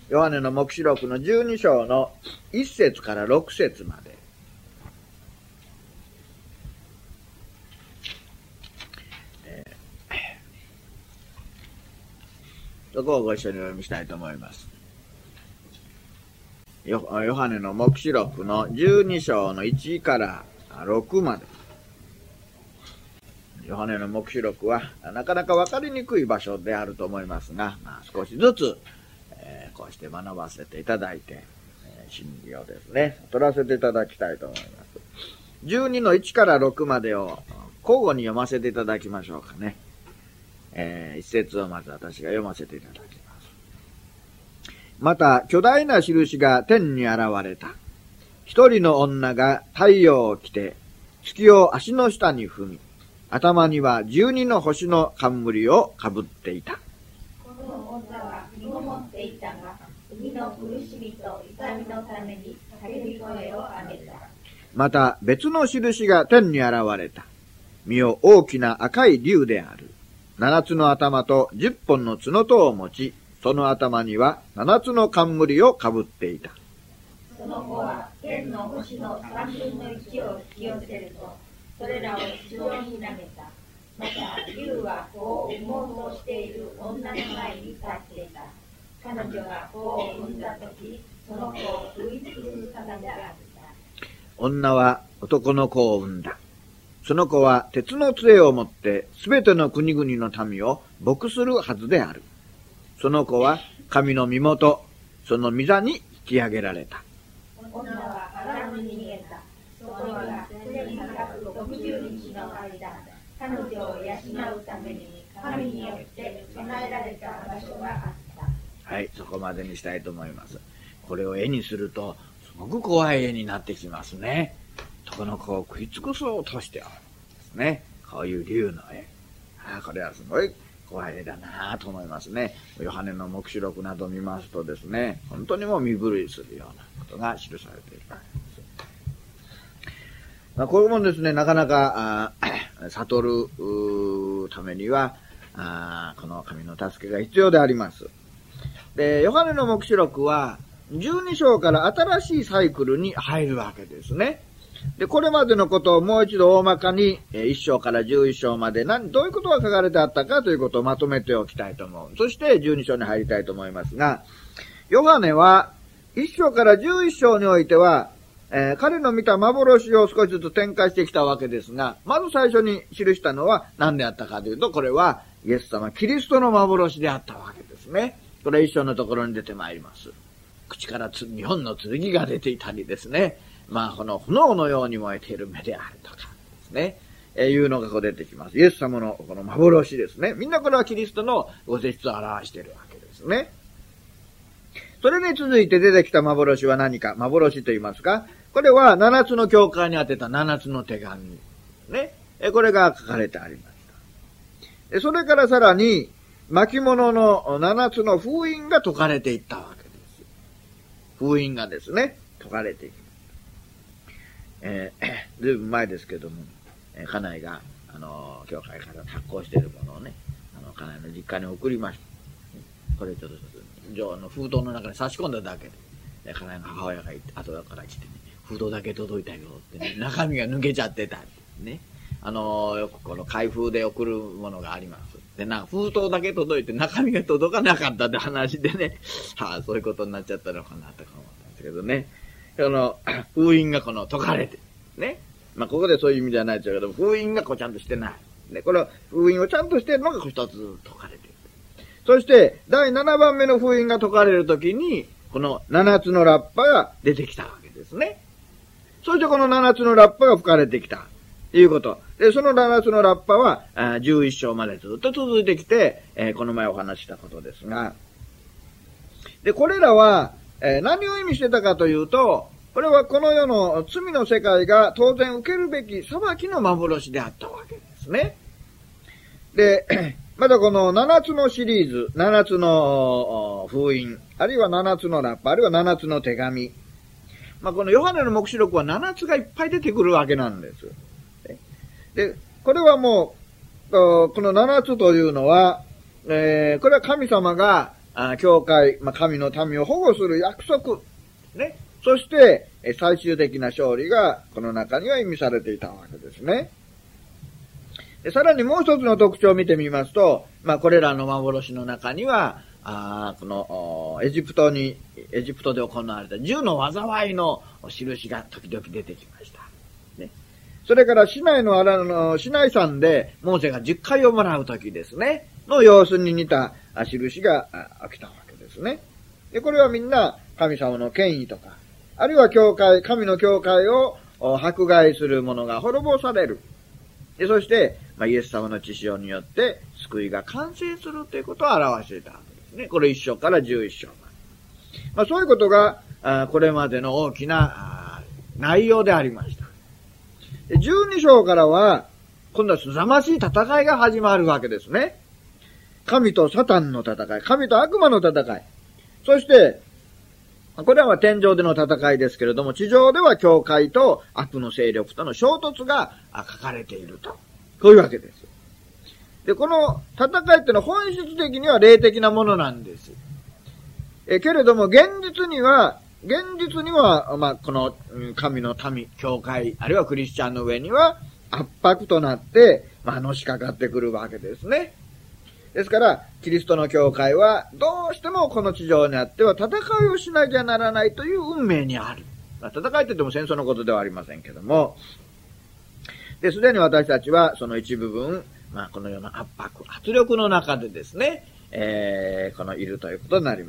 ヨハネの黙示録の12章の1節から6節まで。そこをご一緒にお読みしたいと思います。ヨハネの黙示録の12章の1から6まで。ヨハネの黙示録はなかなか分かりにくい場所であると思いますが、少しずつ、こうして学ばせていただいて、真理をですね、取らせていただきたいと思います。12の1から6までを交互に読ませていただきましょうかね。一節をまず私が読ませていただきます。また、巨大な印が天に現れた。一人の女が太陽を着て、月を足の下に踏み、頭には12の星の冠をかぶっていた。 この女は身ごもっていたが、海の苦しみと痛みのために叫び声を上げた。 また別の印が天に現れた。身を大きな赤い竜である。7つの頭と10本の角とを持ち、その頭には7つの冠をかぶっていた。 その子は天の星の3分の1を引き寄せると、それらを地上に投げた。また竜は子を産もうとしている女の前に立っていた。彼女が子を産んだとき、その子を食い尽くす方であった。 女は男の子を産んだ。その子は鉄の杖を持ってすべての国々の民を牧するはずである。その子は神の身元、その御座に引き上げられた。 女はアラムに逃げた。そこには1260日の間、彼女を養うために神によって備えられた場所があった。 はい、そこまでにしたいと思います。これを絵にするとすごく怖い絵になってきますね。この子を食い尽くそうとしておるんですね。こういう竜の絵。これはすごい怖い絵だなと思いますね。ヨハネの黙示録などを見ますとですね、本当にもう身震いするようなことが記されているわけです。これもですね、なかなか悟るためにはこの神の助けが必要であります。で、ヨハネの黙示録は12章から新しいサイクルに入るわけですね。で、これまでのことをもう一度大まかに1章から11章までどういうことが書かれてあったかということをまとめておきたいと思う。そして12章に入りたいと思いますが、ヨハネは1章から11章においては、彼の見た幻を少しずつ展開してきたわけですが、まず最初に記したのは何であったかというと、これはイエス様、キリストの幻であったわけですね。これ1章のところに出てまいります。口から2本の剣が出ていたりですね。この炎のように燃えている目であるとかですね。いうのがこう出てきます。イエス様のこの幻ですね。みんなこれはキリストのご性質を表しているわけですね。それに続いて出てきた幻は何か。幻と言いますか。これは7つの教会に宛てた7つの手紙。ね。これが書かれてありました。それからさらに、巻物の7つの封印が解かれていったわけです。封印がですね、解かれていく。ずいぶん前ですけども、家内が、教会から発行しているものをね、家内の実家に送りました。これちょっと、封筒の中に差し込んだだけで、家内の母親が後から来てね、封筒だけ届いたよってね、中身が抜けちゃってたんですね。よくこの開封で送るものがあります。で、封筒だけ届いて中身が届かなかったって話でね、そういうことになっちゃったのかなとか思ったんですけどね。封印が解かれて、ね。ここでそういう意味じゃないですけど、封印がちゃんとしてない。で、これは封印をちゃんとしているのが一つ解かれている。そして、第7番目の封印が解かれるときに、この7つのラッパが出てきたわけですね。そしてこの7つのラッパが吹かれてきた。ということ。で、その7つのラッパは、11章までずっと続いてきて、この前お話したことですが。で、これらは、何を意味してたかというと、これはこの世の罪の世界が当然受けるべき裁きの幻であったわけですね。で、まだこの7つのシリーズ、7つの封印、あるいは7つのラッパ、あるいは7つの手紙。このヨハネの黙示録は7つがいっぱい出てくるわけなんです。で、これはもう、この7つというのは、これは神様が教会、神の民を保護する約束、ね。そして、最終的な勝利がこの中には意味されていたわけですね。さらにもう一つの特徴を見てみますと、これらの幻の中には、このエジプトで行われた10の災いの印が時々出てきました。ね、それからシナイ山でモーセが10回をもらう時ですね、の様子に似た印が起きたわけですね。で、これはみんな神様の権威とか、あるいは神の教会を迫害する者が滅ぼされる。で、そして、イエス様の血潮によって救いが完成するということを表していたわけですね。これ1章から11章まで。そういうことが、これまでの大きな内容でありました。で、12章からは、今度は凄ましい戦いが始まるわけですね。神とサタンの戦い、神と悪魔の戦い。そして、これは天上での戦いですけれども、地上では教会と悪の勢力との衝突が書かれていると。こういうわけです。で、この戦いってのは本質的には霊的なものなんです。けれども、現実には、この神の民、教会、あるいはクリスチャンの上には圧迫となって、のしかかってくるわけですね。ですから、キリストの教会は、どうしてもこの地上にあっては戦いをしなきゃならないという運命にある。戦いって言っても戦争のことではありませんけども、で、すでに私たちはその一部分、このような圧力の中でですね、いるということになります。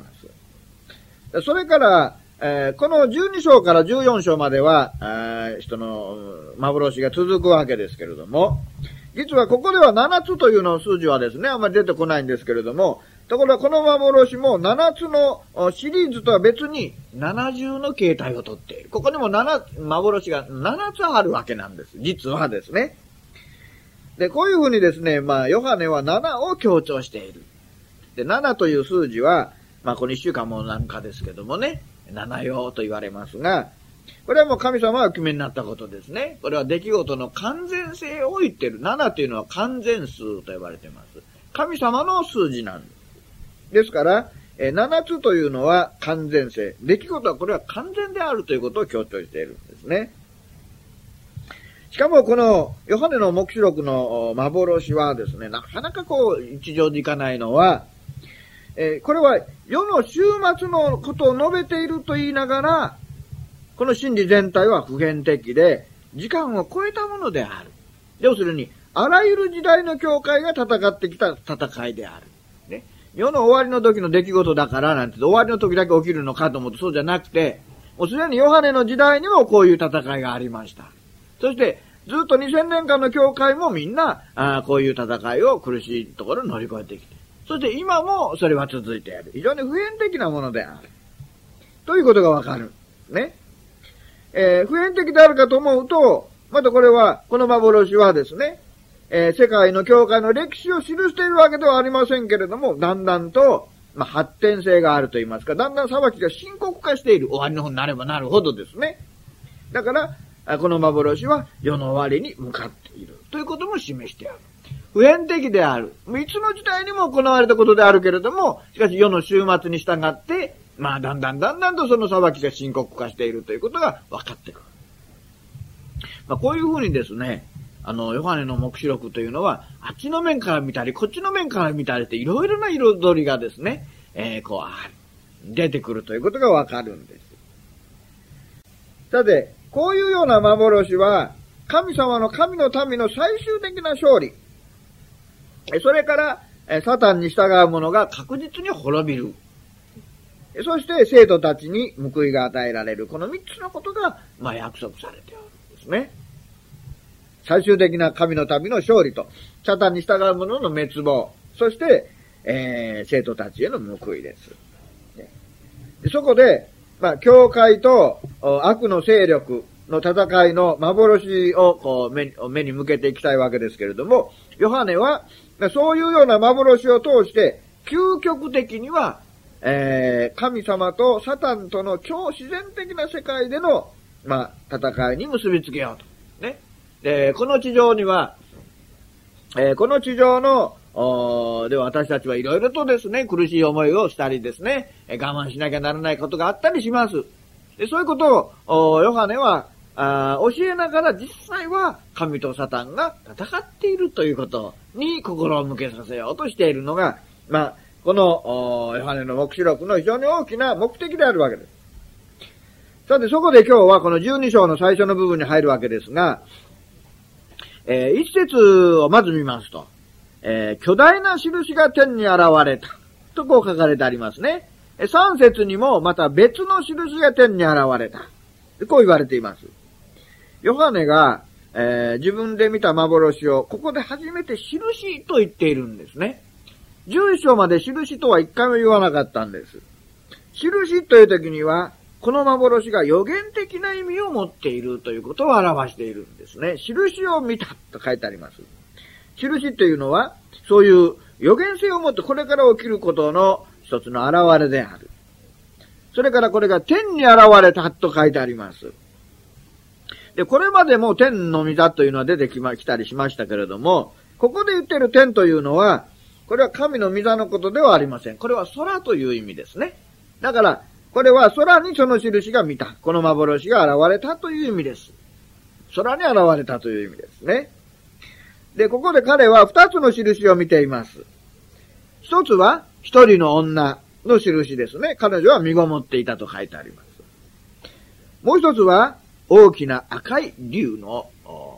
それから、この12章から14章までは、人の幻が続くわけですけれども、実はここでは7つというの数字はですね、あんまり出てこないんですけれども、ところがこの幻も7つのシリーズとは別に70の形態をとっている。ここにも幻が7つあるわけなんです。実はですね。で、こういうふうにですね、ヨハネは7を強調している。で、7という数字は、この1週間もなんかですけどもね、7よと言われますが、これはもう神様が決めになったことですね。これは出来事の完全性を言っている。7というのは完全数と呼ばれています。神様の数字なんです。ですから、7つというのは完全性。出来事はこれは完全であるということを強調しているんですね。しかもこのヨハネの黙示録の幻はですね、なかなか一条でいかないのは、これは世の終末のことを述べていると言いながら、この真理全体は普遍的で、時間を超えたものである。要するに、あらゆる時代の教会が戦ってきた戦いである。ね。世の終わりの時の出来事だからなんて、終わりの時だけ起きるのかと思うとそうじゃなくて、もうすでにヨハネの時代にもこういう戦いがありました。そして、ずっと2000年間の教会もみんな、こういう戦いを苦しいところを乗り越えてきて、そして今もそれは続いている。非常に普遍的なものである。ということがわかる。ね。普遍的であるかと思うと、またこれは、この幻はですね、世界の教会の歴史を記しているわけではありませんけれども、だんだんと、発展性があると言いますか、だんだん裁きが深刻化している。終わりの方になればなるほどですね。だから、この幻は世の終わりに向かっている。ということも示してある。普遍的である。いつの時代にも行われたことであるけれども、しかし世の終末に従って、だんだんとその裁きが深刻化しているということが分かってくる。こういうふうにですね、ヨハネの黙示録というのは、あっちの面から見たり、こっちの面から見たりって、いろいろな彩りがですね、出てくるということが分かるんです。さて、こういうような幻は、神の民の最終的な勝利。それから、サタンに従う者が確実に滅びる。そして生徒たちに報いが与えられる。この3つのことが、約束されているんですね。最終的な神の民の勝利と、サタンに従う者の滅亡。そして、生徒たちへの報いです。そこで、教会と悪の勢力の戦いの幻を目に向けていきたいわけですけれども、ヨハネは、そういうような幻を通して、究極的には、神様とサタンとの超自然的な世界での、戦いに結びつけようと。ね。この地上には、この地上ので、私たちはいろいろとですね、苦しい思いをしたりですね、我慢しなきゃならないことがあったりします。で、そういうことを、ヨハネは、教えながら実際は神とサタンが戦っているということに心を向けさせようとしているのが、この、ヨハネの黙示録の非常に大きな目的であるわけです。さて、そこで今日はこの12章の最初の部分に入るわけですが、一節をまず見ますと、巨大な印が天に現れたとこう書かれてありますね。3節にもまた別の印が天に現れた。こう言われています。ヨハネが、自分で見た幻をここで初めて印と言っているんですね。11章まで印とは一回も言わなかったんです。印という時には、この幻が予言的な意味を持っているということを表しているんですね。印を見たと書いてあります。印というのは、そういう予言性を持ってこれから起きることの一つの現れである。それからこれが天に現れたと書いてあります。で、これまでも天の御座というのは出てきたりしましたけれども、ここで言っている天というのは、これは神の御座のことではありません。これは空という意味ですね。だから、これは空にその印が見た。この幻が現れたという意味です。空に現れたという意味ですね。で、ここで彼は二つの印を見ています。一つは一人の女の印ですね。彼女は身ごもっていたと書いてあります。もう一つは大きな赤い竜の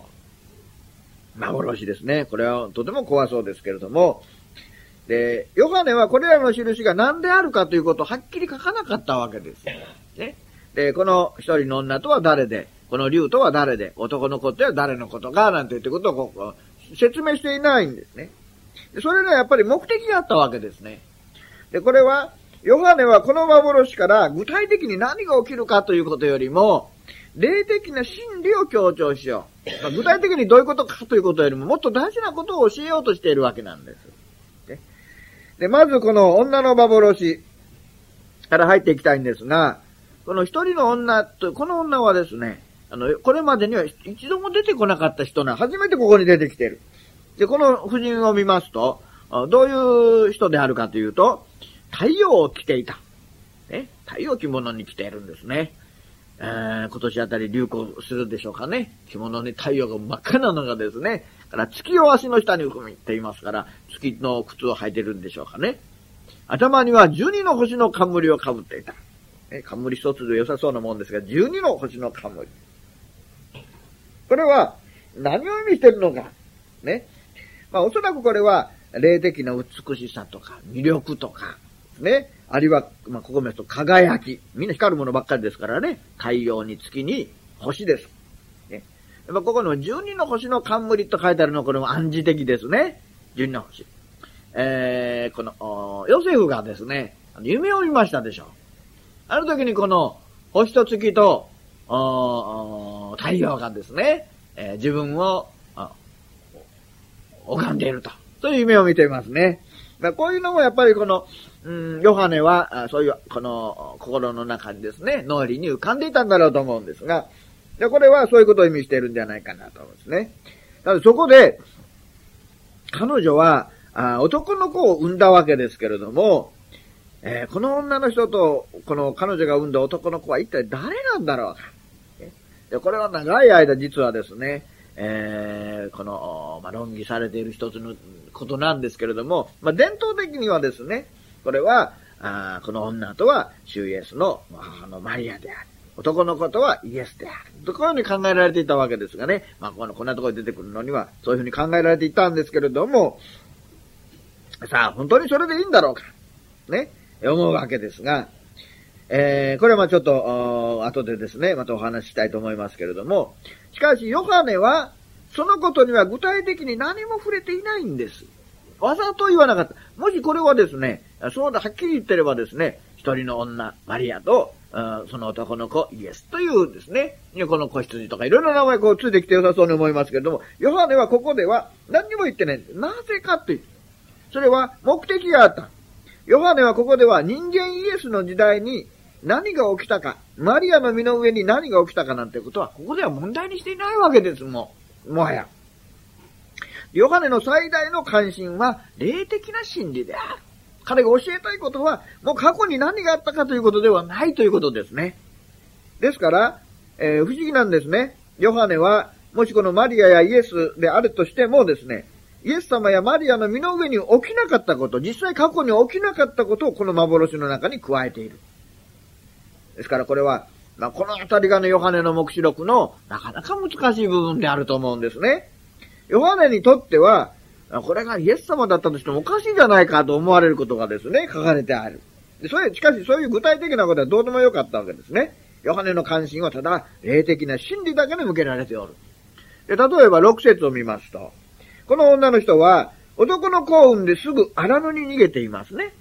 幻ですね。これはとても怖そうですけれども、で、ヨハネはこれらの印が何であるかということをはっきり書かなかったわけです。ね。で、この一人の女とは誰で、この竜とは誰で、男の子とは誰のことか、なんて言ってことをこう説明していないんですね。で、それがやっぱり目的があったわけですね。で、これは、ヨハネはこの幻から具体的に何が起きるかということよりも、霊的な真理を強調しよう。具体的にどういうことかということよりも、もっと大事なことを教えようとしているわけなんです。で、まずこの女の幻から入っていきたいんですが、この一人の女と、この女はですね、これまでには一度も出てこなかった人が初めてここに出てきている。で、この婦人を見ますと、どういう人であるかというと、太陽を着ていた。ね、太陽着物に着ているんですね。今年あたり流行するでしょうかね。着物に太陽が真っ赤なのがですね、から月を足の下に含みって言いますから、月の靴を履いてるんでしょうかね。頭には12の星の冠を被っていた。冠一つで良さそうなもんですが、12の星の冠。これは何を意味しているのか。ね。おそらくこれは霊的な美しさとか魅力とか、ね。あるいは、ここ見ると輝き。みんな光るものばっかりですからね。太陽に月に星です。ね。ここの12の星の冠と書いてあるのはこれも暗示的ですね。12の星。この、ヨセフがですね、夢を見ましたでしょう。ある時にこの星と月と、太陽がですね、自分を、拝んでいると。そういう夢を見ていますね。こういうのもやっぱりこの、ヨハネは、そういう、この、心の中にですね、脳裏に浮かんでいたんだろうと思うんですが、これはそういうことを意味しているんじゃないかなと思うんですね。ただそこで、彼女は、男の子を産んだわけですけれども、この女の人と、この彼女が産んだ男の子は一体誰なんだろうか。これは長い間実はですね、この、論議されている一つのことなんですけれども、伝統的にはですね、これは、この女とは、主イエスの母のマリアである。男の子とはイエスである。とこういうふうに考えられていたわけですがね。こんなところで出てくるのには、そういうふうに考えられていたんですけれども、さあ、本当にそれでいいんだろうか。ね。思うわけですが、これはちょっと、後でですね、またお話ししたいと思いますけれども、しかし、ヨハネは、そのことには具体的に何も触れていないんです。わざと言わなかった。もしこれはですね、そうだ、はっきり言ってればですね、一人の女、マリアと、その男の子、イエスというですね、この子羊とかいろいろな名前こうついてきて良さそうに思いますけれども、ヨハネはここでは何にも言ってないんです。なぜかという。それは目的があった。ヨハネはここでは人間イエスの時代に何が起きたか、マリアの身の上に何が起きたかなんてことは、ここでは問題にしていないわけですもはや。 ヨハネの最大の関心は霊的な真理である。彼が教えたいことは、もう過去に何があったかということではないということですね。ですから、不思議なんですね。ヨハネは、もしこのマリアやイエスであるとしてもですね、イエス様やマリアの身の上に起きなかったこと、実際過去に起きなかったことをこの幻の中に加えている。ですからこれは、このあたりがね、ヨハネの黙示録のなかなか難しい部分であると思うんですね。ヨハネにとっては、これがイエス様だったとしてもおかしいんじゃないかと思われることがですね、書かれてある。しかしそういう具体的なことはどうでもよかったわけですね。ヨハネの関心はただ霊的な真理だけに向けられておる。で、例えば6節を見ますと、この女の人は男の子を産んですぐ荒野に逃げていますね。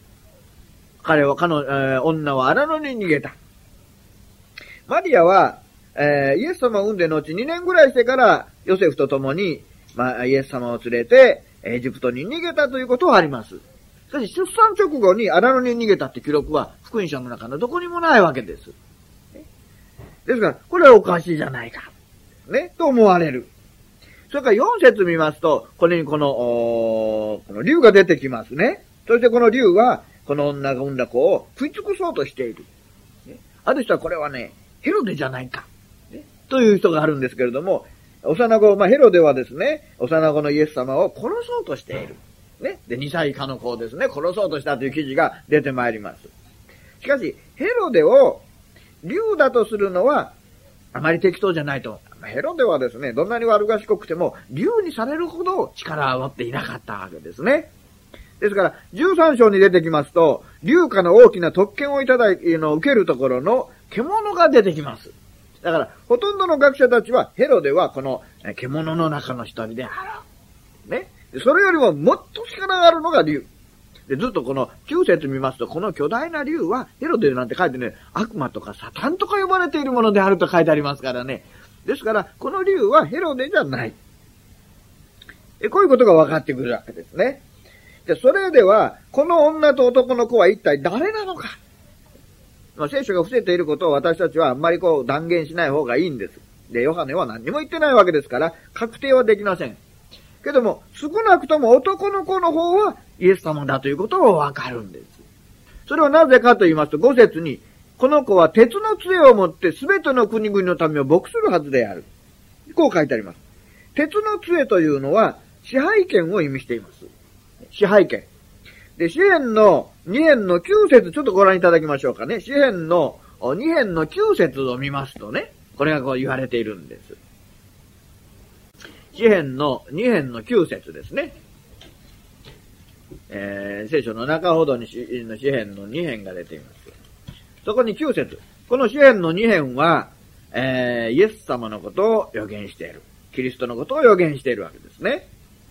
女は荒野に逃げた。マリアは、イエス様を産んで後2年ぐらいしてからヨセフと共に、イエス様を連れてエジプトに逃げたということはあります。しかし出産直後に荒野に逃げたって記録は福音書の中のどこにもないわけです。ですから、これはおかしいじゃないか。ね、と思われる。それから4節見ますと、これにこの竜が出てきますね。そしてこの竜は、この女が産んだ子を食い尽くそうとしている。ある人はこれはね、ヘロデじゃないか。という人があるんですけれども、幼子、ヘロデはですね、幼子のイエス様を殺そうとしている。ね。で、2歳以下の子をですね、殺そうとしたという記事が出てまいります。しかし、ヘロデを竜だとするのは、あまり適当じゃないと。ヘロデはですね、どんなに悪賢くても、竜にされるほど力を持っていなかったわけですね。ですから、13章に出てきますと、竜下の大きな特権を受けるところの獣が出てきます。だから、ほとんどの学者たちは、ヘロデはこの獣の中の一人である。ね。それよりももっと力があるのが竜。で、ずっとこの9節見ますと、この巨大な竜は、ヘロデなんて書いてね、悪魔とかサタンとか呼ばれているものであると書いてありますからね。ですから、この竜はヘロデじゃない。こういうことが分かってくるわけですね。で、それでは、この女と男の子は一体誰なのか。聖書が伏せていることを私たちはあんまり断言しない方がいいんです。で、ヨハネは何にも言ってないわけですから、確定はできません。けども、少なくとも男の子の方はイエス様だということがわかるんです。それはなぜかと言いますと、5節に、この子は鉄の杖を持ってすべての国々の民を牧するはずである。こう書いてあります。鉄の杖というのは支配権を意味しています。支配権。で、詩編の2編の9節ちょっとご覧いただきましょうかね。詩編の2編の9節を見ますとね、これがこう言われているんです。詩編の2編の9節ですね。聖書の中ほどに詩編の2編が出ています。そこに9節。この詩編の2編は、イエス様のことを予言している。キリストのことを予言しているわけですね。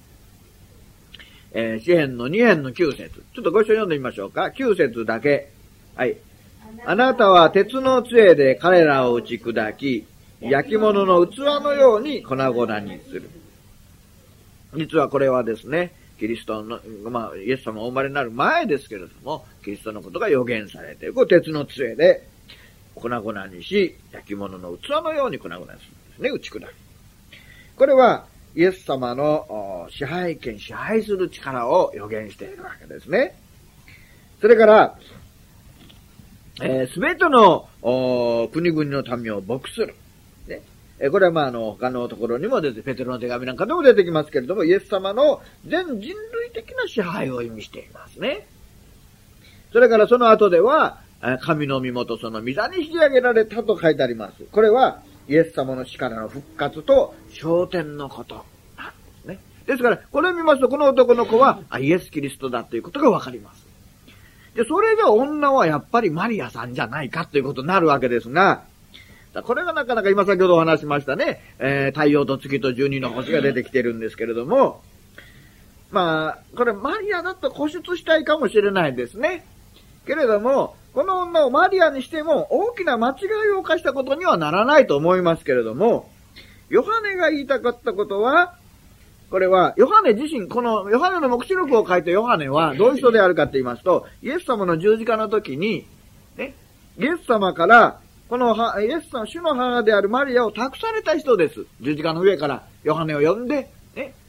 詩編の2編の9節。ちょっとご一緒に読んでみましょうか。9節だけ。はい。あなたは鉄の杖で彼らを打ち砕き、焼き物の器のように粉々にする。実はこれはですね、キリストの、イエス様お生まれになる前ですけれども、キリストのことが予言されている。これ鉄の杖で粉々にし、焼き物の器のように粉々にするんですね、打ち砕き。これは、イエス様の支配権、支配する力を予言しているわけですね。それから、すべての国々の民を牧する。ね、これは他のところにも出て、ペテロの手紙なんかでも出てきますけれども、イエス様の全人類的な支配を意味していますね。それからその後では、神の身元その御座に引き上げられたと書いてあります。これは、イエス様の死からの復活と昇天のことなんですね。ですから、これを見ますと、この男の子はイエス・キリストだということがわかります。で、それじゃ女はやっぱりマリアさんじゃないかということになるわけですが、これがなかなか今先ほどお話しましたね、太陽と月と12の星が出てきてるんですけれども、これマリアだと固執したいかもしれないですね。けれども、この女をマリアにしても大きな間違いを犯したことにはならないと思いますけれども、ヨハネが言いたかったことは、これは、ヨハネ自身、このヨハネの黙示録を書いたヨハネはどういう人であるかと言いますと、イエス様の十字架の時に、ね、イエス様から、このイエス様、主の母であるマリアを託された人です。十字架の上からヨハネを呼んで、ね、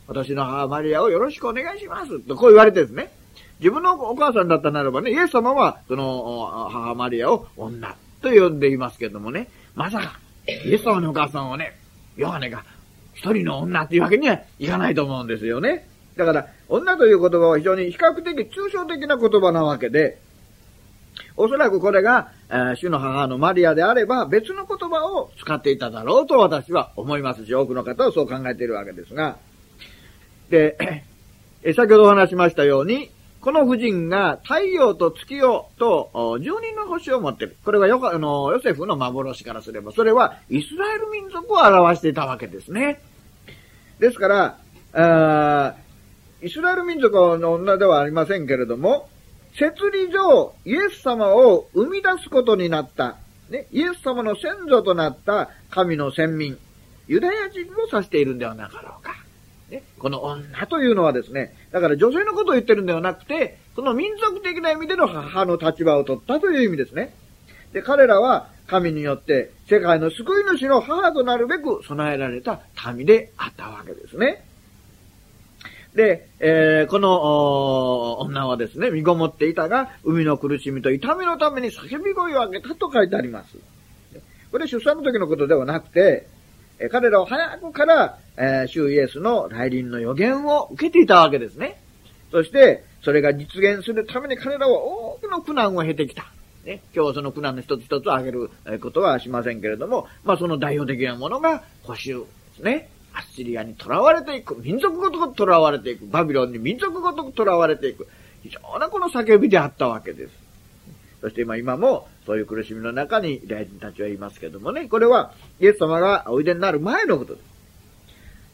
私の母マリアをよろしくお願いします。とこう言われてですね。自分のお母さんだったならばね、イエス様はその母マリアを女と呼んでいますけどもね、まさかイエス様のお母さんをね、ヨハネが一人の女っていうわけにはいかないと思うんですよね。だから、女という言葉は非常に比較的抽象的な言葉なわけで、おそらくこれが、主の母のマリアであれば別の言葉を使っていただろうと私は思いますし、多くの方はそう考えているわけですが、で、先ほどお話しましたように、この婦人が太陽と月夜と12の星を持っている。これはヨセフの幻からすれば、それはイスラエル民族を表していたわけですね。ですから、イスラエル民族の女ではありませんけれども、摂理上、イエス様を生み出すことになった、ね、イエス様の先祖となった神の先民、ユダヤ人を指しているんではなかろうか。ね、この女というのはですね、だから女性のことを言ってるんではなくて、その民族的な意味での母の立場を取ったという意味ですね。で、彼らは神によって世界の救い主の母となるべく備えられた民であったわけですね。で、この女はですね、身ごもっていたが、生みの苦しみと痛みのために叫び声を上げたと書いてあります。これ出産の時のことではなくて、彼らは早くから、主イエスの来臨の予言を受けていたわけですね。そして、それが実現するために彼らは多くの苦難を経てきた。ね、今日はその苦難の一つ一つを挙げることはしませんけれども、まあその代表的なものが捕囚ですね。アッシリアに囚われていく。民族ごとく囚われていく。バビロンに民族ごとく囚われていく。非常なこの叫びであったわけです。そして今もそういう苦しみの中にユダヤ人たちはいますけどもね、これはイエス様がおいでになる前のことです。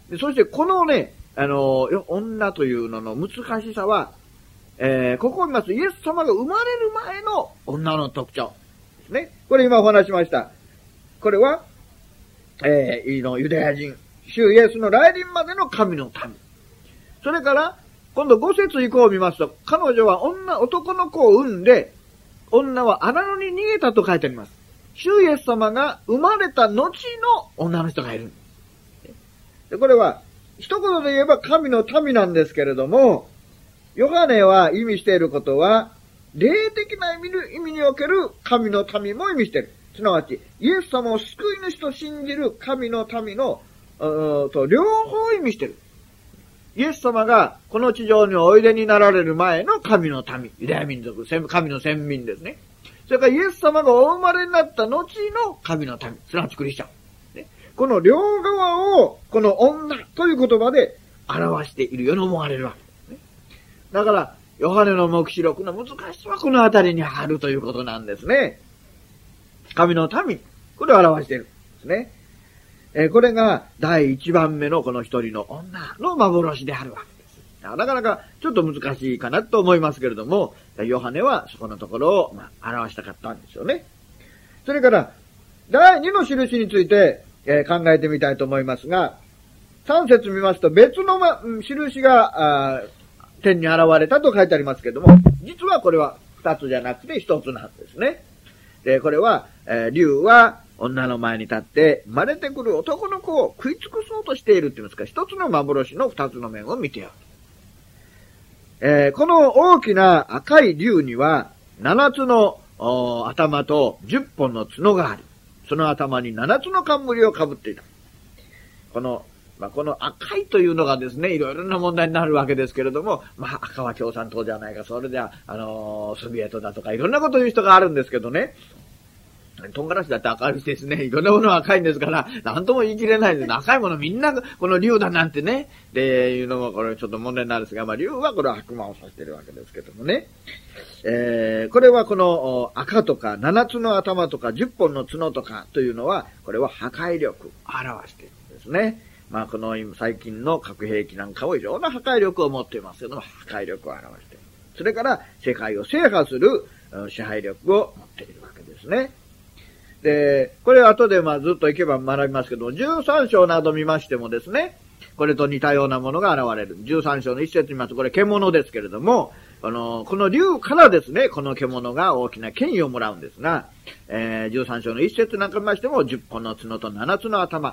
でそしてこのね、女というのの難しさは、ここを見ますとイエス様が生まれる前の女の特徴ですね。これ今お話しました。これは、ユダヤ人、主イエスの来臨までの神の民。それから、今度5節以降を見ますと、彼女は男の子を産んで、女は荒野に逃げたと書いてあります。主イエス様が生まれた後の女の人がいる。でこれは、一言で言えば神の民なんですけれども、ヨハネは意味していることは、霊的な意味における神の民も意味している。すなわち、イエス様を救い主と信じる神の民の、両方意味している。イエス様がこの地上においでになられる前の神の民、ユダヤ民族、神の先民ですね。それからイエス様がお生まれになった後の神の民、すなわちクリスチャン。ね、この両側を、この女という言葉で表しているように思われるわけですね。だから、ヨハネの黙示録の難しさはこのあたりにあるということなんですね。神の民、これを表しているんですね。これが第一番目のこの一人の女の幻であるわけです。なかなかちょっと難しいかなと思いますけれども、ヨハネはそこのところを表したかったんですよね。それから、第二の印について、考えてみたいと思いますが、3節見ますと別の、印が天に現れたと書いてありますけれども、実はこれは2つじゃなくて1つなんですね。で、これは、竜は女の前に立って生まれてくる男の子を食い尽くそうとしているって言いますか、一つの幻の二つの面を見てやる。この大きな赤い竜には7つの頭と10本の角があり、その頭に7つの冠をかぶっていた。この赤いというのがですね、いろいろな問題になるわけですけれども、赤は共産党じゃないか、それでは、ソビエトだとか、いろんなことを言う人があるんですけどね、唐辛子だって赤いですね。いろんなものが赤いんですから、なんとも言い切れないです。赤いものみんな、この竜だなんてね、で、いうのもこれちょっと問題になるんですが、竜はこれは悪魔を指しているわけですけどもね。これはこの赤とか7つの頭とか10本の角とかというのは、これは破壊力を表しているんですね。この最近の核兵器なんかも非常な破壊力を持っていますけども、破壊力を表している。それから世界を制覇する支配力を持っているわけですね。で、これ後でずっと行けば学びますけども、13章など見ましてもですね、これと似たようなものが現れる。13章の一節見ますと、これ獣ですけれども、この竜からですね、この獣が大きな権威をもらうんですが、13章の一節なんか見ましても、10本の角と7つの頭、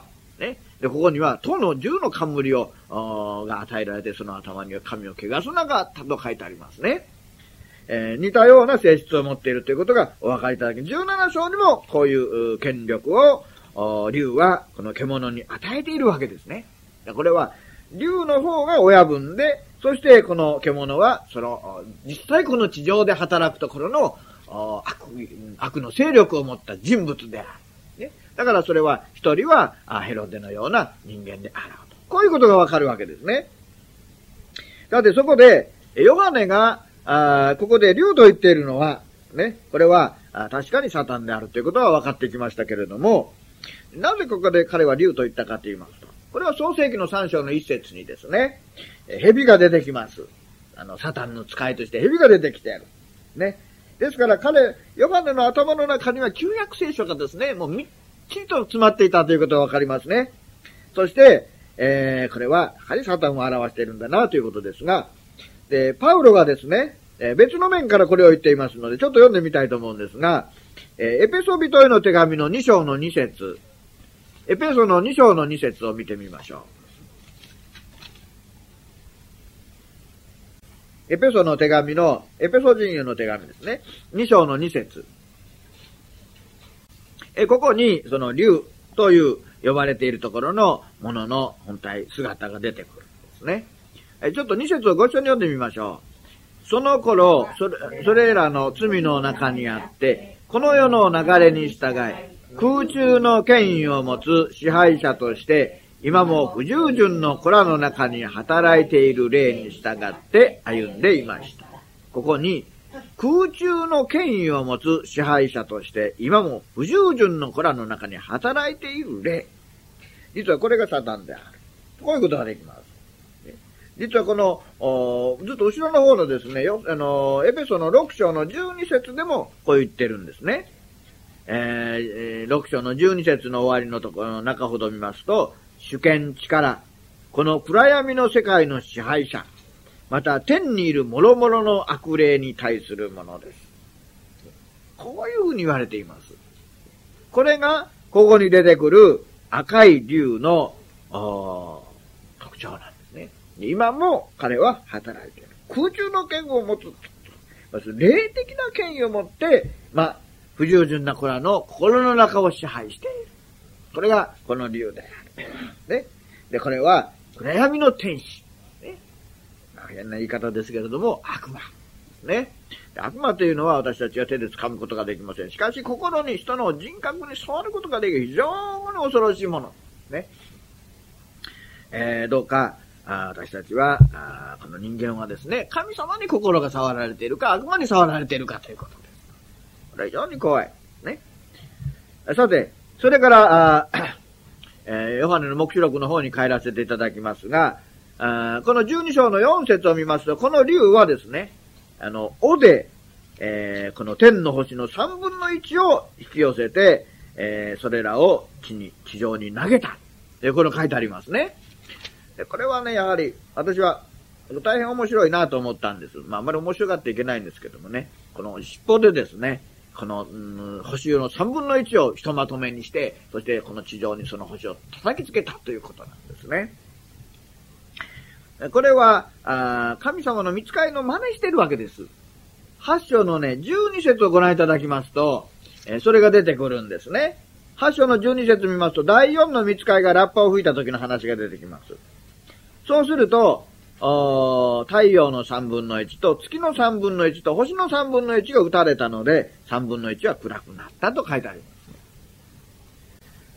ね。で、ここには、10の10の冠を、が与えられて、その頭には神を汚すながあったと書いてありますね。似たような性質を持っているということがお分かりいただき、17章にもこういう権力を、竜はこの獣に与えているわけですね。これは、竜の方が親分で、そしてこの獣は、実際この地上で働くところの、悪の勢力を持った人物である。ね、だからそれは、一人はヘロデのような人間であろうと。こういうことがわかるわけですね。だってそこで、ヨハネが、ここで竜と言っているのは、ね、これは確かにサタンであるということは分かってきましたけれども、なぜここで彼は竜と言ったかと言いますと、これは創世記の3章の一節にですね、蛇が出てきます。サタンの使いとして蛇が出てきている。ね。ですからヨハネの頭の中には旧約聖書がですね、もうみっちりと詰まっていたということが分かりますね。そして、これはやはりサタンを表しているんだなということですが、で、パウロがですね、別の面からこれを言っていますので、ちょっと読んでみたいと思うんですが、エペソ人への手紙の2章の2節、エペソの2章の2節を見てみましょう。エペソの手紙の、エペソ人への手紙ですね。2章の2節。ここに、その竜という呼ばれているところのものの本体、姿が出てくるんですね。ちょっと2節をご一緒に読んでみましょう。その頃、それらの罪の中にあって、この世の流れに従い、空中の権威を持つ支配者として、今も不従順の子らの中に働いている霊に従って歩んでいました。ここに、空中の権威を持つ支配者として、今も不従順の子らの中に働いている霊。実はこれがサタンである。こういうことができます。実はこの、ずっと後ろの方のですね、エペソの6章の12節でもこう言ってるんですね。6章の12節の終わりのところの中ほど見ますと、主権力、この暗闇の世界の支配者、また天にいる諸々の悪霊に対するものです。こういうふうに言われています。これが、ここに出てくる赤い竜の特徴なんですね。今も彼は働いている。空中の権威を持つ。霊的な権威を持って、不従順な子らの心の中を支配している。これがこの竜である。ね。で、これは暗闇の天使。ね。変な言い方ですけれども、悪魔。ね。悪魔というのは私たちは手で掴むことができません。しかし、心に人の人格に触ることができる非常に恐ろしいもの。ね。どうか、私たちは、この人間はですね、神様に心が触られているか、悪魔に触られているかということです。これは非常に怖い。ね。さて、それから、ヨハネの黙示録の方に帰らせていただきますが、この12章の4節を見ますと、この竜はですね、尾で、この天の星の3分の1を引き寄せて、それらを地上に投げた。これ書いてありますね。これはね、やはり、私は、大変面白いなと思ったんです。あんまり面白がっていけないんですけどもね、この尻尾でですね、この、星の3分の1をひとまとめにして、そしてこの地上にその星を叩きつけたということなんですね。これは、神様の御使いの真似してるわけです。8章のね、12節をご覧いただきますと、それが出てくるんですね。8章の12節見ますと、第4の御使いがラッパを吹いた時の話が出てきます。そうすると、太陽の3分の1と月の3分の1と星の3分の1が打たれたので、3分の1は暗くなったと書いてあります。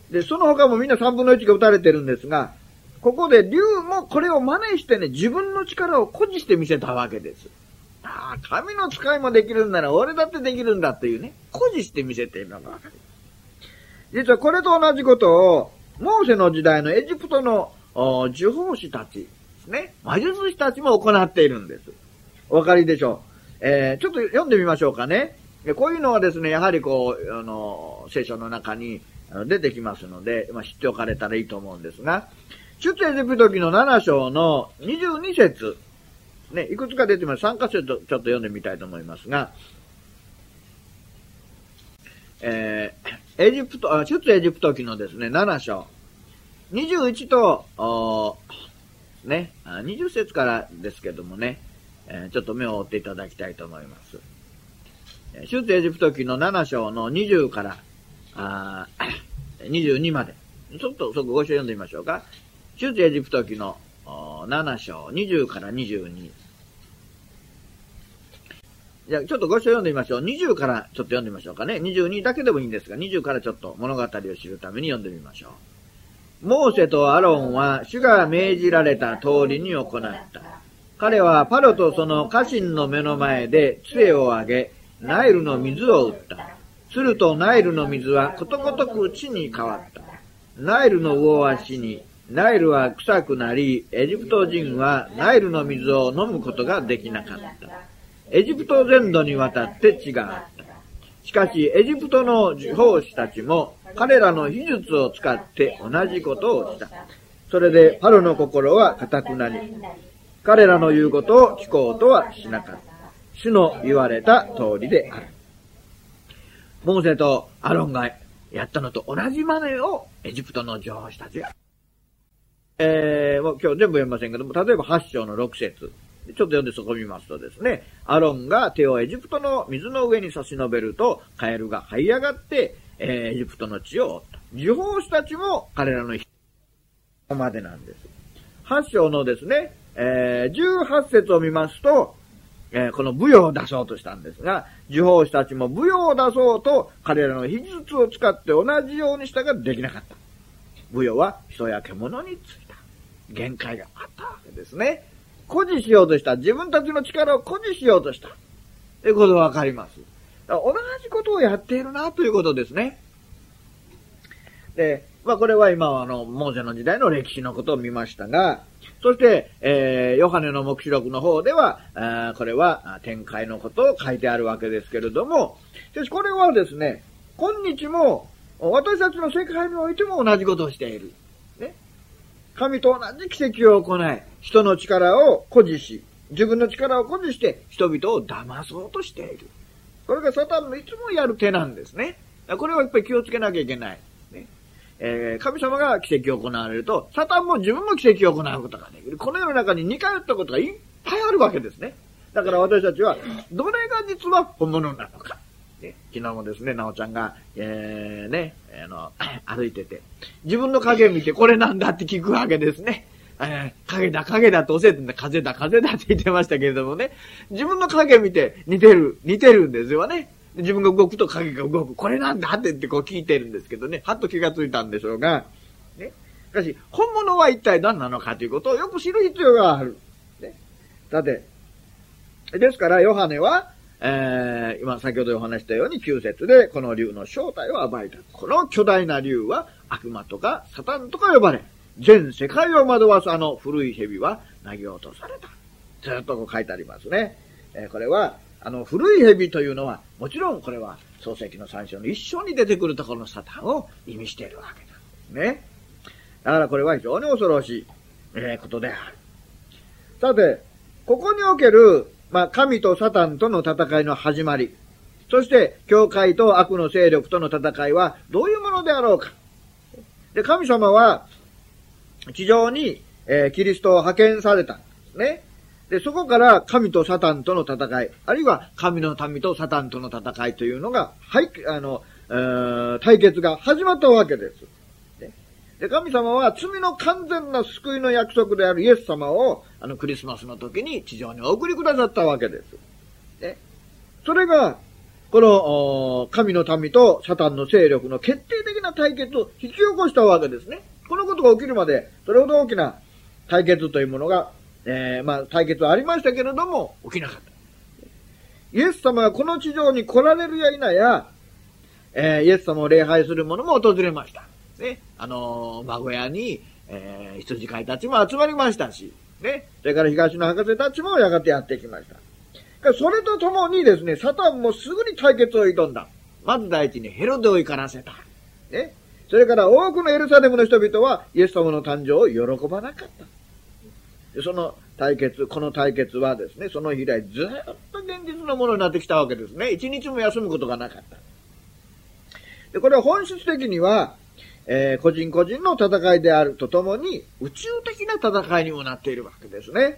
で、その他もみんな3分の1が打たれてるんですが、ここで竜もこれを真似してね、自分の力を誇示してみせたわけです。神の使いもできるんなら俺だってできるんだっていうね、誇示してみせているのがわかります。実はこれと同じことを、モーセの時代のエジプトの呪法師たちですね、魔術師たちも行っているんです。お分かりでしょう。ちょっと読んでみましょうかね。こういうのはですね、やはりこう、聖書の中に出てきますので、知っておかれたらいいと思うんですが、出エジプト記の7章の22節、ね、いくつか出てます。3箇所ちょっと読んでみたいと思いますが、出エジプト記のですね、7章。 21と、ね、20節からですけどもね、ちょっと目を追っていただきたいと思います。出エジプト記の7章の20から22まで。ちょっとそこご一緒読んでみましょうか。出エジプト記の7章20から22。じゃあちょっとご一緒読んでみましょう。20からちょっと読んでみましょうかね。22だけでもいいんですが、20からちょっと物語を知るために読んでみましょう。モーセとアロンは主が命じられた通りに行った。彼はパロとその家臣の目の前で杖を上げ、ナイルの水を打った。するとナイルの水はことごとく地に変わった。ナイルの魚は死に、ナイルは臭くなり、エジプト人はナイルの水を飲むことができなかった。エジプト全土にわたって地があった。しかし、エジプトの地方士たちも彼らの秘術を使って同じことをした。それでパロの心は固くなり、彼らの言うことを聞こうとはしなかった。主の言われた通りである。モーセとアロンがやったのと同じ真似をエジプトの情報士たちが。もう今日全部読みませんけども、例えば8章の6節。ちょっと読んでそこ見ますとですね、アロンが手をエジプトの水の上に差し伸べると、カエルが這い上がって、エジプトの地を覆った。地方士たちも彼らのまでなんです。8章のですね、18節を見ますと、この舞踊を出そうとしたんですが、地方士たちも舞踊を出そうと彼らの秘術を使って同じようにしたができなかった。舞踊は人や獣についた。限界があったわけですね。誇示しようとした。自分たちの力を誇示しようとした。ということがわかります。同じことをやっているなということですね。で、これは今はモーセの時代の歴史のことを見ましたが、そして、ヨハネの黙示録の方では、これは展開のことを書いてあるわけですけれども、しかしこれはですね、今日も私たちの世界においても同じことをしている。ね。神と同じ奇跡を行い、人の力を誇示し、自分の力を誇示して人々を騙そうとしている。これがサタンのいつもやる手なんですね。これはやっぱり気をつけなきゃいけない。神様が奇跡を行われると、サタンも自分も奇跡を行うことができる。この世の中に似通ったことがいっぱいあるわけですね。だから私たちは、どれが実は本物なのか。昨日もですね、なおちゃんが、歩いてて、自分の影見てこれなんだって聞くわけですね。影だ影だと教えてんだ、風だ風だって言ってましたけれどもね、自分の影見て似てるんですよね。自分が動くと影が動く。これなんだって言ってこう聞いてるんですけどね、はっと気がついたんでしょうが、ね。しかし、本物は一体何なのかということをよく知る必要がある。ね。さて、ですから、ヨハネは、今先ほどお話したように9節でこの竜の正体を暴いた。この巨大な竜は悪魔とかサタンとか呼ばれ、全世界を惑わす古い蛇は投げ落とされた。ずっとこう書いてありますね。これは、古い蛇というのは、もちろんこれは創世記の3章の一章に出てくるところのサタンを意味しているわけなんですね。だからこれは非常に恐ろしい、ことである。さて、ここにおける、神とサタンとの戦いの始まり、そして教会と悪の勢力との戦いはどういうものであろうか。で、神様は地上に、キリストを派遣されたんですね。で、そこから神とサタンとの戦い、あるいは神の民とサタンとの戦いというのが、対決が始まったわけです。で、神様は罪の完全な救いの約束であるイエス様を、クリスマスの時に地上にお送りくださったわけです。ね、それが、この、神の民とサタンの勢力の決定的な対決を引き起こしたわけですね。このことが起きるまで、それほど大きな対決というものが、対決はありましたけれども、起きなかった。イエス様がこの地上に来られるや否や、イエス様を礼拝する者も訪れました。ね、孫屋に、羊飼いたちも集まりましたし、ね、それから東の博士たちもやがてやってきました。それとともにですね、サタンもすぐに対決を挑んだ。まず第一にヘロデを怒らせた。ね、それから多くのエルサレムの人々はイエス様の誕生を喜ばなかった。その対決、この対決はですね、その日以来ずっと現実のものになってきたわけですね。一日も休むことがなかった。で、これは本質的には、 個人個人の戦いであるとともに、宇宙的な戦いにもなっているわけですね。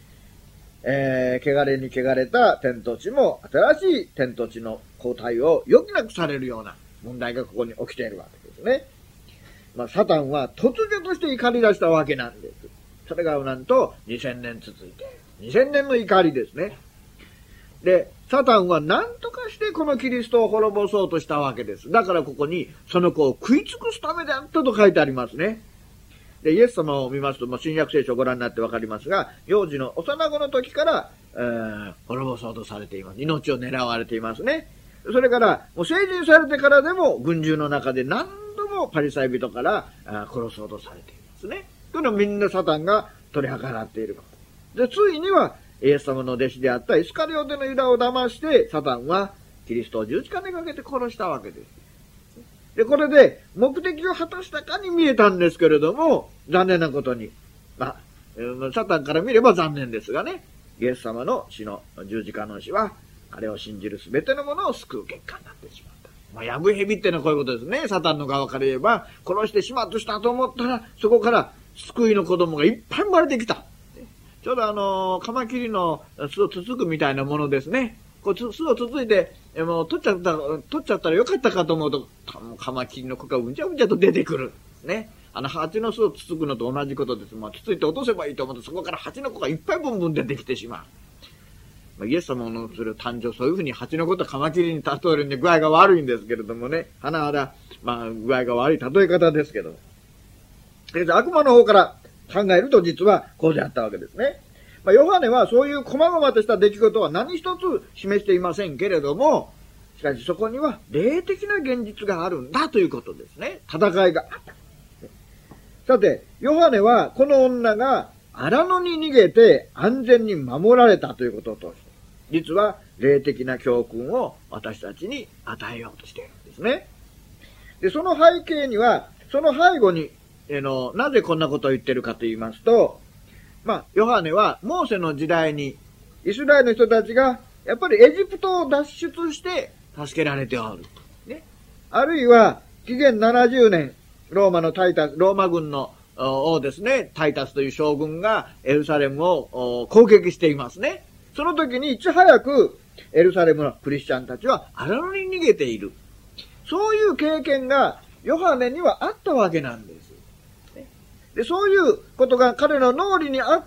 汚れに汚れた天と地も、新しい天と地の交代を余儀なくされるような問題がここに起きているわけですね。サタンは突如として怒り出したわけなんです。それがなんと2000年続いて、2000年の怒りですね。で、サタンは何とかしてこのキリストを滅ぼそうとしたわけです。だからここにその子を食い尽くすためであったと書いてありますね。で、イエス様を見ますと、新約聖書をご覧になってわかりますが、幼児の幼子の時から、滅ぼそうとされています。命を狙われていますね。それから、もう成人されてからでも、群衆の中で何度もパリサイ人から殺そうとされていますね。というのをみんなサタンが取り計らっていること。で、ついには、イエス様の弟子であったイスカリオテのユダを騙して、サタンはキリストを十字架にかけて殺したわけです。で、これで目的を果たしたかに見えたんですけれども、残念なことに、サタンから見れば残念ですがね、イエス様の死の十字架の死は、彼を信じるすべてのものを救う結果になってしまった。ヤブヘビってのはこういうことですね。サタンの側から言えば、殺してしまうとしたと思ったら、そこから救いの子供がいっぱい生まれてきた。ちょうどカマキリの巣をつつくみたいなものですね。こう巣をつついて、もう取っちゃったらよかったかと思うと、カマキリの子がうんちゃうんちゃと出てくる。ね。蜂の巣をつつくのと同じことです。つついて落とせばいいと思うと、そこから蜂の子がいっぱいブンブン出てきてしまう。イエス様のする誕生、そういうふうに蜂の子とカマキリに例えるんで具合が悪いんですけれどもね。甚だ、具合が悪い例え方ですけど。悪魔の方から考えると実はこうであったわけですね。ヨハネはそういう細々とした出来事は何一つ示していませんけれども、しかしそこには霊的な現実があるんだということですね。戦いがあった。さて、ヨハネはこの女が荒野に逃げて安全に守られたということと、実は霊的な教訓を私たちに与えようとしているんですね。で、その背景には、その背後に、なぜこんなことを言ってるかと言いますと、ヨハネはモーセの時代にイスラエルの人たちがやっぱりエジプトを脱出して助けられておる。ね。あるいは紀元70年、ローマ軍の王ですね、タイタスという将軍がエルサレムを攻撃していますね。その時にいち早くエルサレムのクリスチャンたちは荒野に逃げている。そういう経験がヨハネにはあったわけなんです。で、そういうことが彼の脳裏にあって、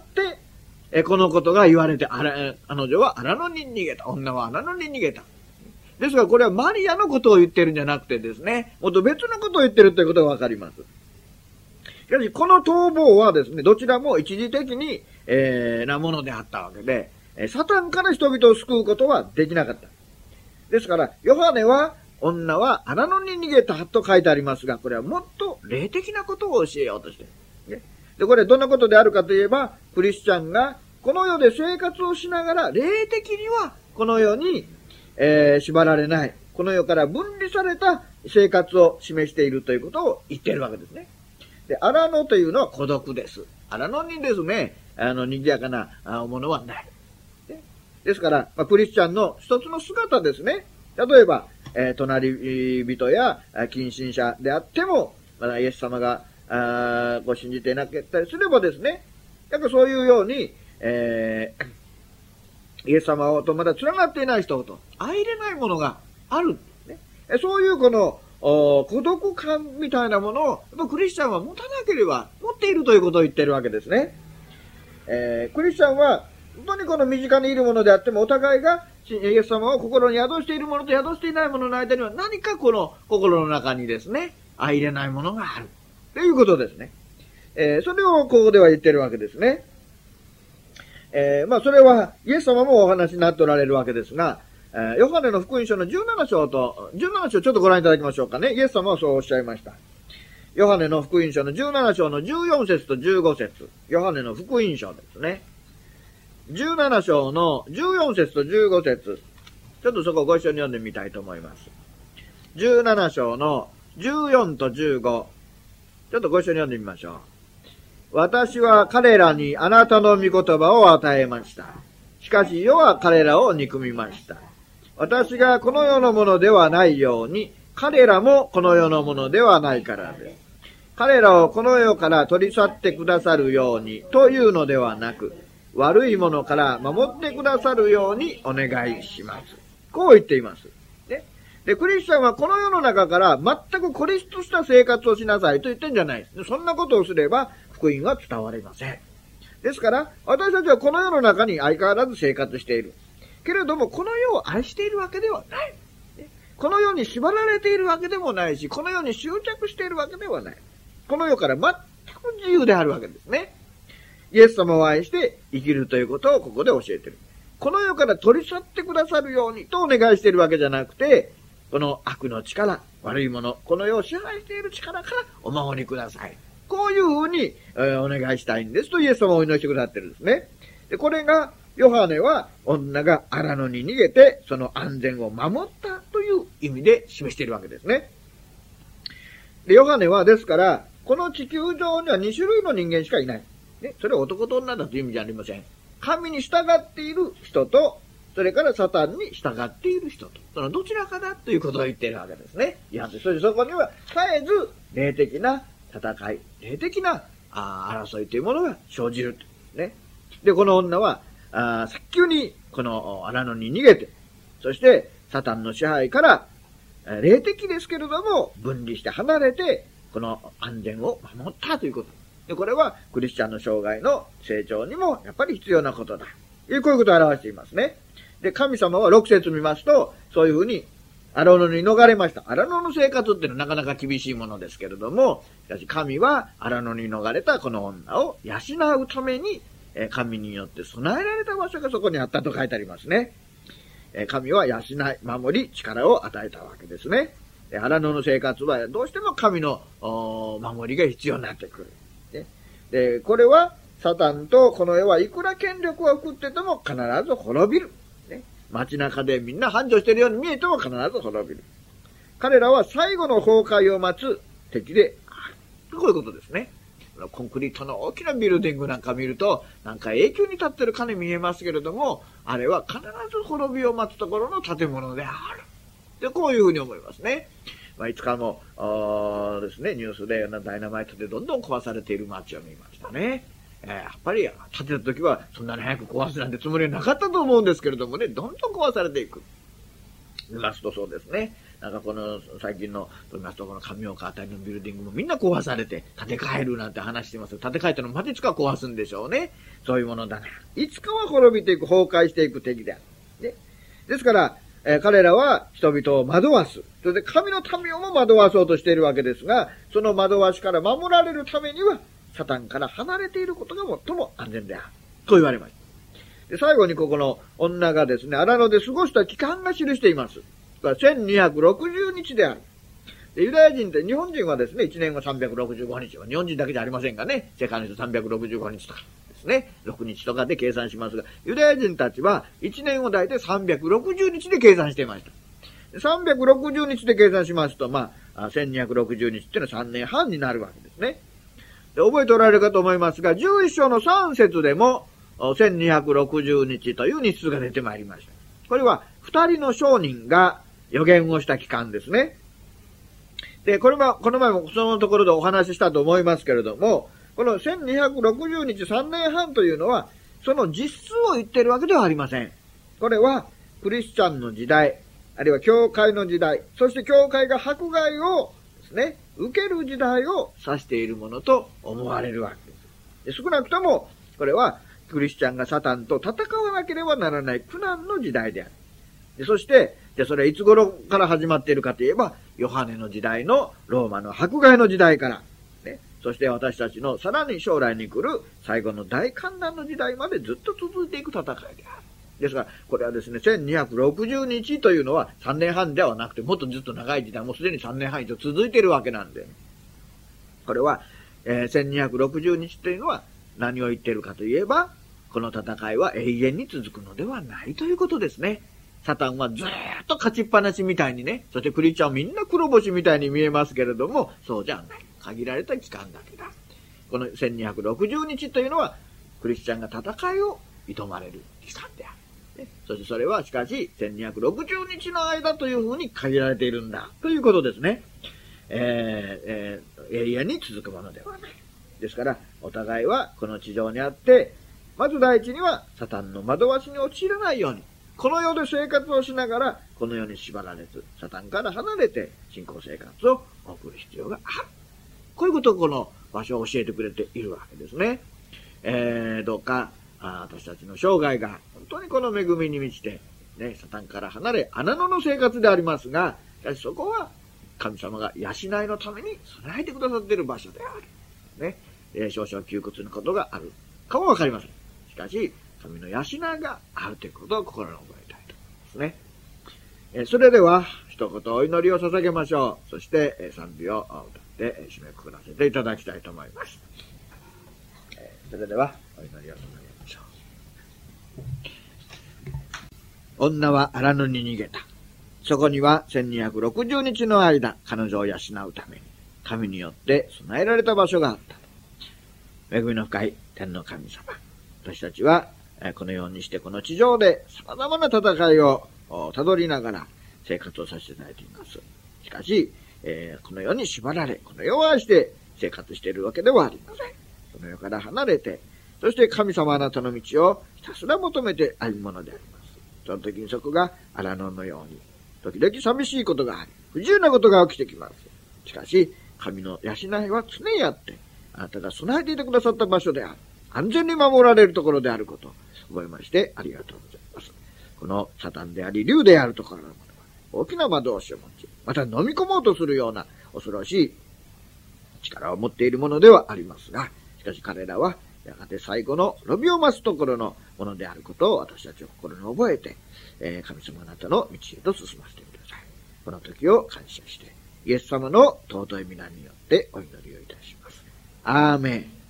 このことが言われて、彼女は荒野に逃げた。女は荒野に逃げた。ですが、これはマリアのことを言ってるんじゃなくてですね、もっと別のことを言ってるということがわかります。しかし、この逃亡はですね、どちらも一時的に、なものであったわけで、サタンから人々を救うことはできなかった。ですから、ヨハネは、女は荒野に逃げたと書いてありますが、これはもっと霊的なことを教えようとしている。で、これどんなことであるかといえば、クリスチャンがこの世で生活をしながら、霊的にはこの世に、縛られない、この世から分離された生活を示しているということを言っているわけですね。で、荒野というのは孤独です。荒野にですね、賑やかなものはない。ですから、クリスチャンの一つの姿ですね。例えば、隣人や近親者であっても、イエス様がご信じていなかったりすればですね、そういうように、イエス様とまだ繋がっていない人と相入れないものがある、ね。そういうこの孤独感みたいなものをクリスチャンは持たなければ持っているということを言っているわけですね。クリスチャンは本当にこの身近にいるものであっても、お互いがイエス様を心に宿しているものと宿していないものの間には何かこの心の中にですね、相入れないものがあるということですね。それをここでは言っているわけですね。それはイエス様もお話になっておられるわけですが、ヨハネの福音書の17章ちょっとご覧いただきましょうかね。イエス様はそうおっしゃいました。ヨハネの福音書の17章の14節と15節。ヨハネの福音書ですね。17章の14節と15節。ちょっとそこをご一緒に読んでみたいと思います。17章の14と15。ちょっとご一緒に読んでみましょう。私は彼らにあなたの御言葉を与えました。しかし世は彼らを憎みました。私がこの世のものではないように、彼らもこの世のものではないからです。 彼らをこの世から取り去ってくださるようにというのではなく、悪いものから守ってくださるようにお願いします。こう言っています。ね。で、クリスチャンはこの世の中から全く孤立とした生活をしなさいと言ってんじゃないです。そんなことをすれば福音は伝わりません。ですから、私たちはこの世の中に相変わらず生活している。けれども、この世を愛しているわけではない。この世に縛られているわけでもないし、この世に執着しているわけではない。この世から全く自由であるわけですね。イエス様を愛して生きるということをここで教えている。この世から取り去ってくださるようにとお願いしているわけじゃなくて、この悪の力、悪いもの、この世を支配している力からお守りください。こういうふうに、お願いしたいんですとイエス様をお祈りしてくださってるんですね。で、これが、ヨハネは女が荒野に逃げてその安全を守ったという意味で示しているわけですね。で、ヨハネはですから、この地球上には2種類の人間しかいない。ね、それは男と女だという意味じゃありません。神に従っている人と、それからサタンに従っている人と、そのどちらかだということを言っているわけですね。いや、そしてそこには絶えず霊的な戦い、霊的な争いというものが生じる。ね。で、この女は、早急にこの荒野に逃げて、そしてサタンの支配から、霊的ですけれども、分離して離れて、この安全を守ったということ。で、これはクリスチャンの生涯の成長にもやっぱり必要なことだ。こういうことを表していますね。で、神様は6節見ますと、そういうふうに荒野に逃れました。荒野の生活っていうのはなかなか厳しいものですけれども、しかし神は荒野に逃れたこの女を養うために、神によって備えられた場所がそこにあったと書いてありますね。神は養い、守り、力を与えたわけですね。荒野の生活はどうしても神の守りが必要になってくる。で、これはサタンとこの世はいくら権力を送ってても必ず滅びる。街中でみんな繁盛しているように見えても必ず滅びる。彼らは最後の崩壊を待つ敵である。こういうことですね。コンクリートの大きなビルディングなんか見ると、なんか永久に立ってるかに見えますけれども、あれは必ず滅びを待つところの建物である。で、こういうふうに思いますね。いつかもですね、ニュースでダイナマイトでどんどん壊されている街を見ましたね。やっぱり建てた時はそんなに早く壊すなんてつもりはなかったと思うんですけれどもね、どんどん壊されていく。見ますとそうですね。なんかこの最近の見ますとこの上岡あたりのビルディングもみんな壊されて建て替えるなんて話してます。建て替えたのまたいつか壊すんでしょうね。そういうものだな。いつかは滅びていく、崩壊していく敵である。ね、ですから、彼らは人々を惑わす。それで神の民をも惑わそうとしているわけですが、その惑わしから守られるためには、サタンから離れていることが最も安全である。と言われました。で、最後にここの女がですね、荒野で過ごした期間が記しています。1260日である。で、ユダヤ人って日本人はですね、1年後365日は日本人だけじゃありませんがね、世界の人365日とかですね、6日とかで計算しますが、ユダヤ人たちは1年を大体360日で計算していました。360日で計算しますと、1260日っていうのは3年半になるわけですね。で、覚えておられるかと思いますが、11章の3節でも1260日という日数が出てまいりました。これは2人の商人が予言をした期間ですね。で、この前もそのところでお話ししたと思いますけれども、この1260日3年半というのは、その実数を言っているわけではありません。これは、クリスチャンの時代、あるいは教会の時代、そして教会が迫害をですね、受ける時代を指しているものと思われるわけです。で、少なくとも、これは、クリスチャンがサタンと戦わなければならない苦難の時代である。で、そして、それはいつ頃から始まっているかといえば、ヨハネの時代のローマの迫害の時代から、ね、そして私たちのさらに将来に来る最後の大観覧の時代までずっと続いていく戦いである。ですから、これはですね、1260日というのは3年半ではなくて、もっとずっと長い時代、もうすでに3年半以上続いているわけなんで、これは、1260日というのは何を言っているかといえば、この戦いは永遠に続くのではないということですね。サタンはずーっと勝ちっぱなしみたいにね、そしてクリスチャンはみんな黒星みたいに見えますけれども、そうじゃない。限られた期間だけだ。この1260日というのは、クリスチャンが戦いを挑まれる期間である。そしてそれはしかし、1260日の間というふうに限られているんだ。ということですね。 永遠に続くものではない。ですから、お互いはこの地上にあって、まず第一にはサタンの惑わしに陥らないように、この世で生活をしながら、この世に縛られず、サタンから離れて信仰生活を送る必要がある。こういうことをこの場所を教えてくれているわけですね。どうか、私たちの生涯が本当にこの恵みに満ちて、ね、サタンから離れ、穴野の生活でありますが、しかしそこは神様が養いのために備えてくださっている場所である。ね、少々窮屈なことがあるかもわかりません。しかし、神の養いがあるということを心に覚えたいと思いますね。それでは、一言お祈りを捧げましょう。そして、賛美を歌って締めくくらせていただきたいと思います。それでは、お祈りを捧げましょう。女は荒野に逃げた。そこには1260日の間、彼女を養うために、神によって備えられた場所があった。恵みの深い天の神様。私たちは、このようにしてこの地上で様々な戦いをたどりながら生活をさせていただいています。しかし、この世に縛られ、この世を愛して生活しているわけではありません。その世から離れて、そして神様あなたの道をひたすら求めて歩むものであります。その時にそこが荒野のように、時々寂しいことがあり、不自由なことが起きてきます。しかし、神の養いは常にあって、あなたが備えていてくださった場所である。安全に守られるところであることを覚えましてありがとうございます。このサタンであり、竜であるところのものは、大きな魔導士を持ち、また飲み込もうとするような恐ろしい力を持っているものではありますが、しかし彼らは、やがて最後の滅びを増すところのものであることを私たちは心に覚えて、神様あなたの道へと進ませてください。この時を感謝して、イエス様の尊い皆によってお祈りをいたします。アーメン。